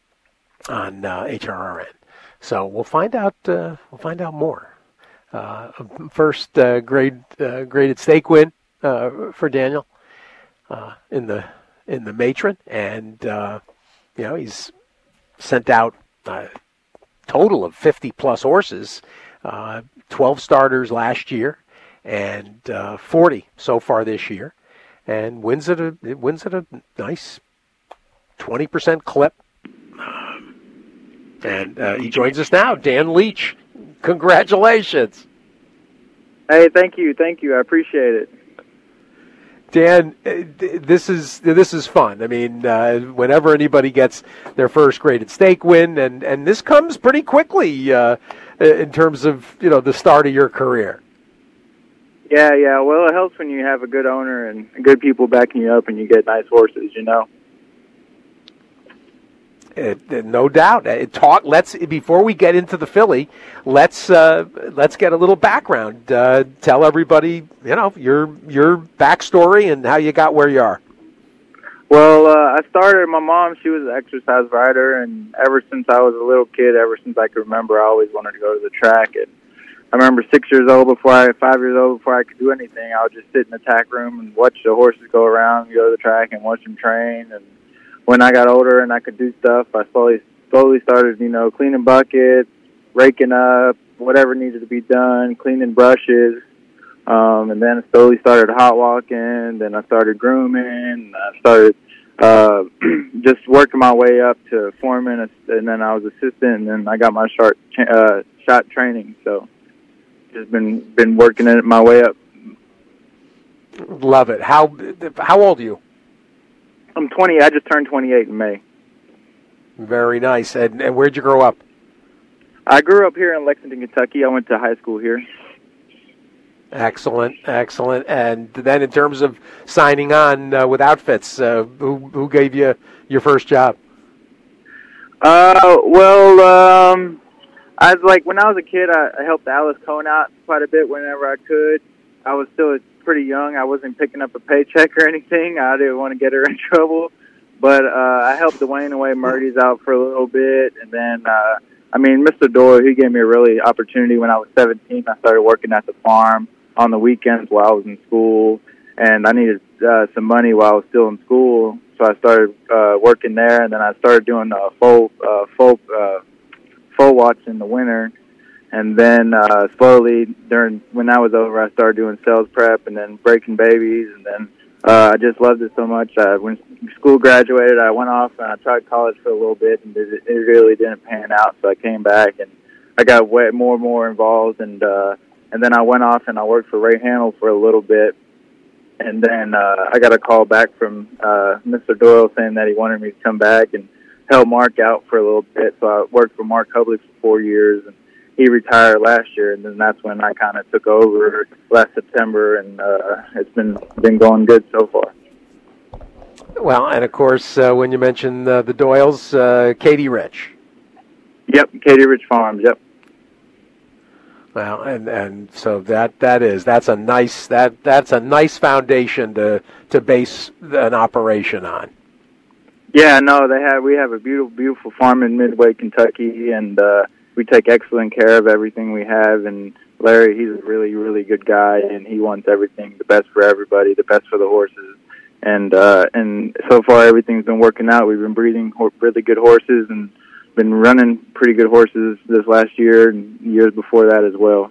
HRRN. So we'll find out. More. First graded stake win for Daniel in the Matron, and he's sent out a total of 50+ horses, 12 starters last year, and 40 so far this year, and wins at a nice 20% clip. And he joins us now, Dan Leach. Congratulations. Hey, thank you. I appreciate it. Dan, this is fun. I mean, whenever anybody gets their first graded stake win, and this comes pretty quickly in terms of the start of your career. Yeah. Well, it helps when you have a good owner and good people backing you up, and you get nice horses. No doubt. Before we get into the filly, let's get a little background. Tell everybody, your backstory and how you got where you are. Well, I started. My mom, she was an exercise rider, and ever since I was a little kid, ever since I could remember, I always wanted to go to the track. And I remember 5 years old, before I could do anything, I would just sit in the tack room and watch the horses go around, go to the track, and watch them train. And when I got older and I could do stuff, I slowly started, cleaning buckets, raking up, whatever needed to be done, cleaning brushes, and then I slowly started hot walking, then I started grooming, and I started just working my way up to foreman, and then I was assistant, and then I got my shot training, so just been working it my way up. Love it. How old are you? I'm 20. I just turned 28 in May. Very nice. And where'd you grow up? I grew up here in Lexington, Kentucky. I went to high school here. Excellent. And then in terms of signing on with outfits, who gave you your first job? I was when I was a kid, I helped Alice Cohn out quite a bit whenever I could. I was still pretty young. I wasn't picking up a paycheck or anything. I didn't want to get her in trouble. But I helped Dwayne away Murdy's out for a little bit, and then Mr. Doyle, he gave me a really opportunity when I was 17. I started working at the farm on the weekends while I was in school, and I needed some money while I was still in school, so I started working there, and then I started doing full watch in the winter, and then slowly when that was over, I started doing sales prep, and then breaking babies, and then I just loved it so much. When school graduated, I went off and I tried college for a little bit, and it really didn't pan out. So I came back and I got way more and more involved, and then I went off and I worked for Ray Handel for a little bit, and then I got a call back from Mr. Doyle saying that he wanted me to come back and help Mark out for a little bit. So I worked for Mark Hubley for 4 years, and he retired last year, and then that's when I kind of took over last September, and it's been going good so far. Well, and of course, when you mention the Doyles, Katie Rich. Yep, Katie Rich Farms. Yep. Well, and so that's a nice foundation to base an operation on. Yeah, no, we have a beautiful farm in Midway, Kentucky, and we take excellent care of everything we have. And Larry, he's a really, really good guy, and he wants everything the best for everybody, the best for the horses. And so far everything's been working out. We've been breeding really good horses and been running pretty good horses this last year and years before that as well.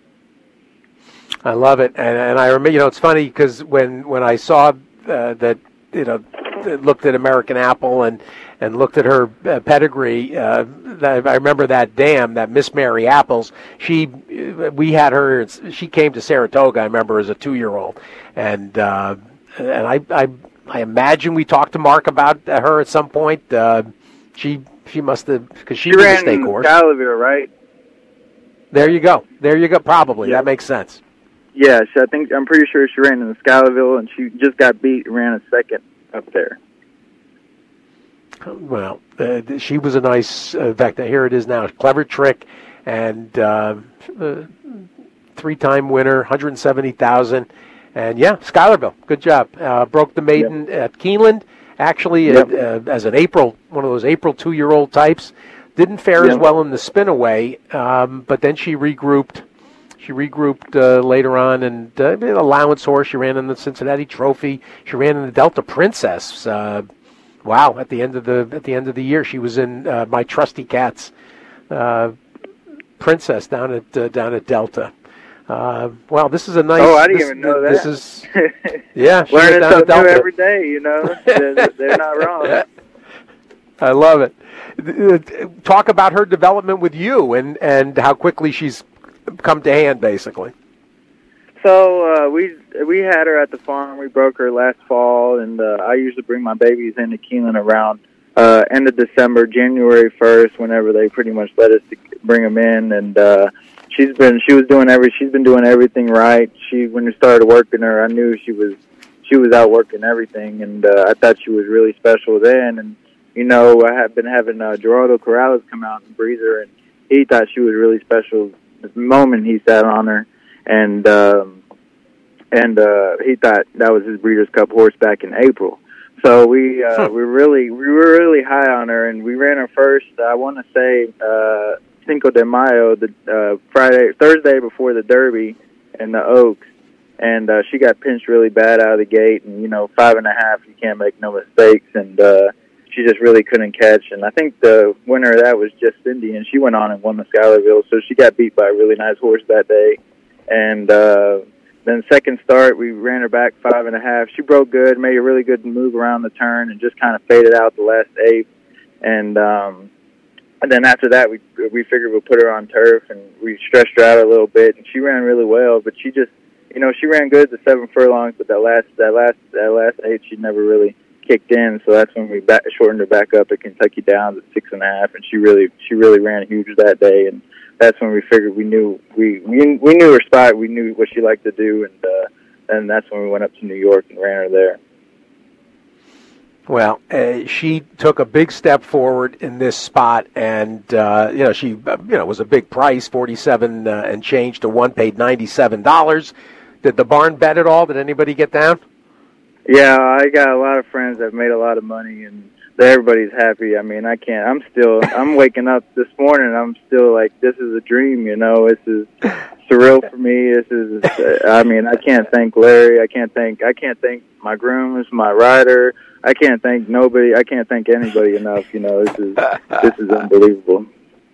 I love it, and I remember. It's funny because when I saw that, looked at American Apple and looked at her pedigree, I remember that dam, that Miss Mary Apples. We had her. She came to Saratoga, I remember, as a 2-year-old, and I imagine we talked to Mark about her at some point. She must have, because she was a stake horse. Scalaville, right? There you go. Probably. Yeah. That makes sense. Yeah, I'm pretty sure she ran in the Scalaville, and she just got beat and ran a second up there. Well, she was a nice, in fact, here it is now, Clever Trick, and 3-time winner, $170,000, and yeah, Schuylerville, good job. Broke the maiden at Keeneland, actually, as one of those April 2-year-old types. Didn't fare as well in the spin-away, but then she regrouped. She regrouped later on, and allowance horse. She ran in the Cincinnati Trophy. She ran in the Delta Princess. Wow! At the end of the year, she was in My Trusty Cats Princess down at Delta. Well, this is a nice. Oh, I didn't even know that. This is yeah. Learning something new every day. They're not wrong. I love it. Talk about her development with you and how quickly she's come to hand, basically. So we had her at the farm. We broke her last fall, and I usually bring my babies into Keeneland around end of December, January 1st, whenever they pretty much let us bring them in. And she's been doing everything right. When we started working her, I knew she was out working everything, and I thought she was really special then. And I had been having Gerardo Corrales come out and breed her, and he thought she was really special the moment he sat on her, and he thought that was his Breeders' Cup horse back in April. So we were really high on her, and we ran her first. I want to say Cinco de Mayo, the Thursday before the Derby in the Oaks, and she got pinched really bad out of the gate. And 5.5, you can't make no mistakes, and she just really couldn't catch. And I think the winner of that was Just Cindy, and she went on and won the Schuylerville. So she got beat by a really nice horse that day. And then second start, we ran her back 5.5. She broke good, made a really good move around the turn, and just kind of faded out the last 8. And then after that, we figured we'd put her on turf, and we stretched her out a little bit, and she ran really well. But she just, she ran good the 7 furlongs, but that last 8, she never really kicked in. So that's when we shortened her back up at Kentucky Downs at 6.5, and she really ran huge that day. And that's when we figured we knew her spot. We knew what she liked to do, and that's when we went up to New York and ran her there. Well, she took a big step forward in this spot, and she was a big price, 47 and change to 1, paid $97. Did the barn bet at all? Did anybody get down? Yeah, I got a lot of friends that made a lot of money, and everybody's happy. I mean, I can't. I'm waking up this morning, and I'm still like, this is a dream. You know, this is surreal for me. This is. I mean, I can't thank Larry. I can't thank my grooms, my rider. I can't thank nobody. I can't thank anybody enough. You know, this is unbelievable.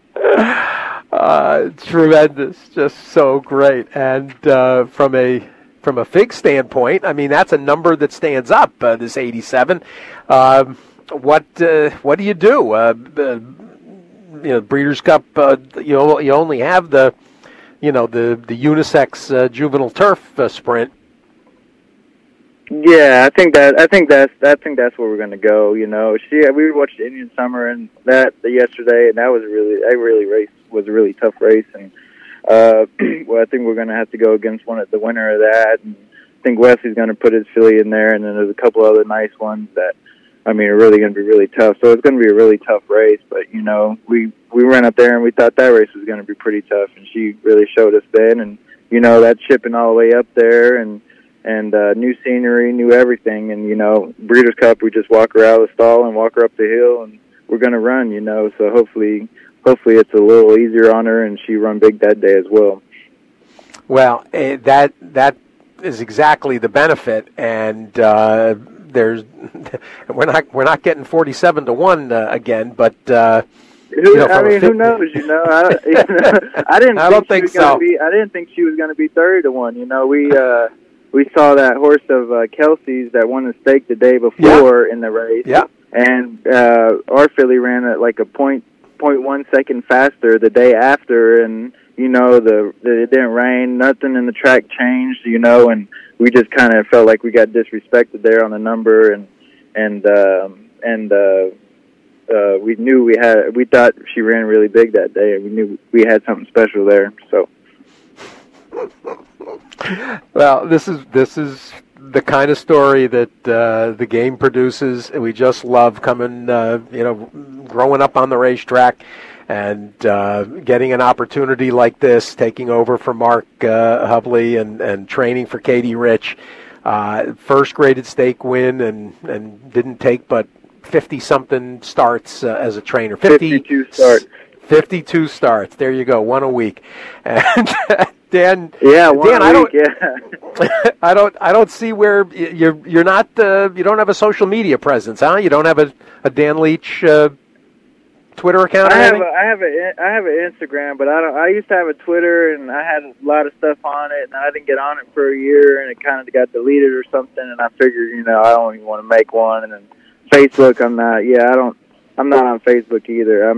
Tremendous, just so great. And from a FIG standpoint, I mean, that's a number that stands up. This 87. What do you do? Breeders' Cup. You only have the unisex juvenile turf sprint. Yeah, I think that's where we're going to go. You know, we watched Indian Summer and that yesterday, and that was was a really tough race. And well, I think we're going to have to go against the winner of that. And I think Wesley's going to put his filly in there, and then there's a couple other nice ones that, I mean, are really going to be really tough. So it's going to be a really tough race. But you know, we ran up there and we thought that race was going to be pretty tough, and she really showed us then. And you know, that shipping all the way up there and new scenery, new everything. And, you know, Breeders' Cup, we just walk her out of the stall and walk her up the hill, and we're going to run, you know. So hopefully it's a little easier on her, and she run big that day as well. Well, that is exactly the benefit, and we're not getting 47-1 again, but who knows? You know, I didn't think she was going to be 30-1. You know, we saw that horse of Kelsey's that won the stake the day before in the race. Yeah. And our filly ran at like a 0.1 second faster the day after, and you know, it didn't rain, nothing in the track changed, you know, and we just kind of felt like we got disrespected there on the number, and we thought she ran really big that day, and we knew we had something special there. So. Well, this is the kind of story that the game produces. We just love coming, growing up on the racetrack and getting an opportunity like this, taking over for Mark Hubley and training for Katie Rich. First graded stake win and didn't take but 50-something starts as a trainer. 52 starts. 52 starts. There you go, one a week. And Dan, I don't see where you're not. You don't have a social media presence, huh? You don't have a Dan Leach Twitter account. I have an Instagram, but I used to have a Twitter, and I had a lot of stuff on it, and I didn't get on it for a year, and it kind of got deleted or something. And I figured, you know, I don't even want to make one. And then Facebook, I'm not on Facebook either.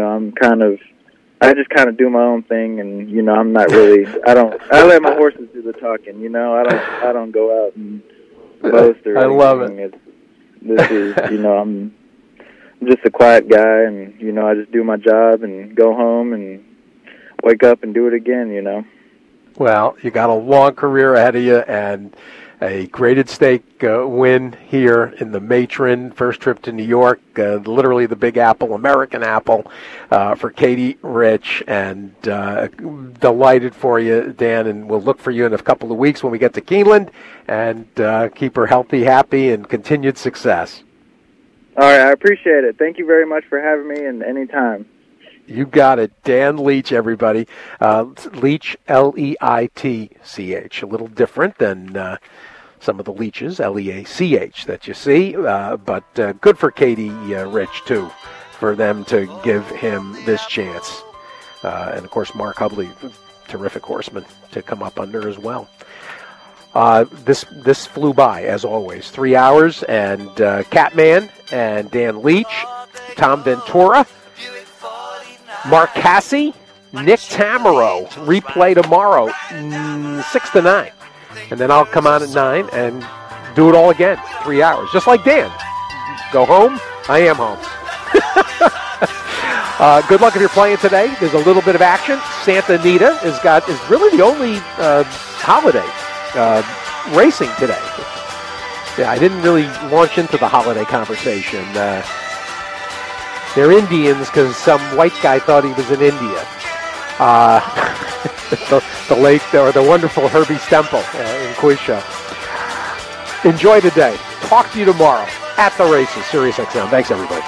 I just kind of do my own thing, and you know, I'm not really. I let my horses do the talking. You know, I don't go out and boast or anything. I love it. This is, you know, I'm just a quiet guy, and you know, I just do my job and go home and wake up and do it again. You know. Well, you got a long career ahead of you, and a graded stake win here in the Matron, first trip to New York, literally the Big Apple, American Apple, for Katie Rich, and delighted for you, Dan, and we'll look for you in a couple of weeks when we get to Keeneland, and keep her healthy, happy, and continued success. All right, I appreciate it. Thank you very much for having me, and anytime. You got it. Dan Leach, everybody. Leach, Leitch. A little different than some of the Leaches, Leach, that you see. But good for Katie Rich, too, for them to give him this chance. And, of course, Mark Hubley, terrific horseman, to come up under as well. This flew by, as always. 3 hours, and Catman and Dan Leach, Tom Ventura, Mark Casse, Nick Tamaro, replay tomorrow, 6 to 9. And then I'll come on at 9 and do it all again, 3 hours, just like Dan. Go home, I am home. Good luck if you're playing today. There's a little bit of action. Santa Anita is really the only holiday racing today. Yeah, I didn't really launch into the holiday conversation. They're Indians because some white guy thought he was in India. The late or the wonderful Herbie Stemple in Quiz Show. Enjoy the day. Talk to you tomorrow at the races, SiriusXM. Thanks, everybody.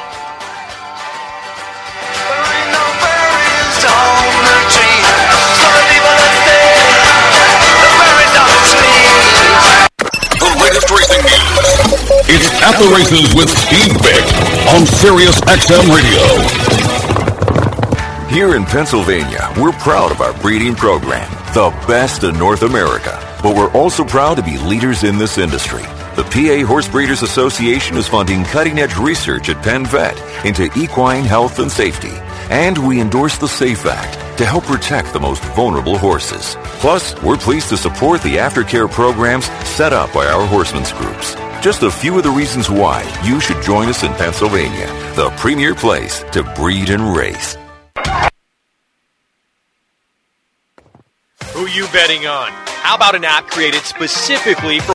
The latest racing news. It's At the Races with Steve Beck on SiriusXM Radio. Here in Pennsylvania, we're proud of our breeding program, the best in North America. But we're also proud to be leaders in this industry. The PA Horse Breeders Association is funding cutting-edge research at Penn Vet into equine health and safety. And we endorse the SAFE Act to help protect the most vulnerable horses. Plus, we're pleased to support the aftercare programs set up by our horsemen's groups. Just a few of the reasons why you should join us in Pennsylvania, the premier place to breed and race. Who you betting on? How about an app created specifically for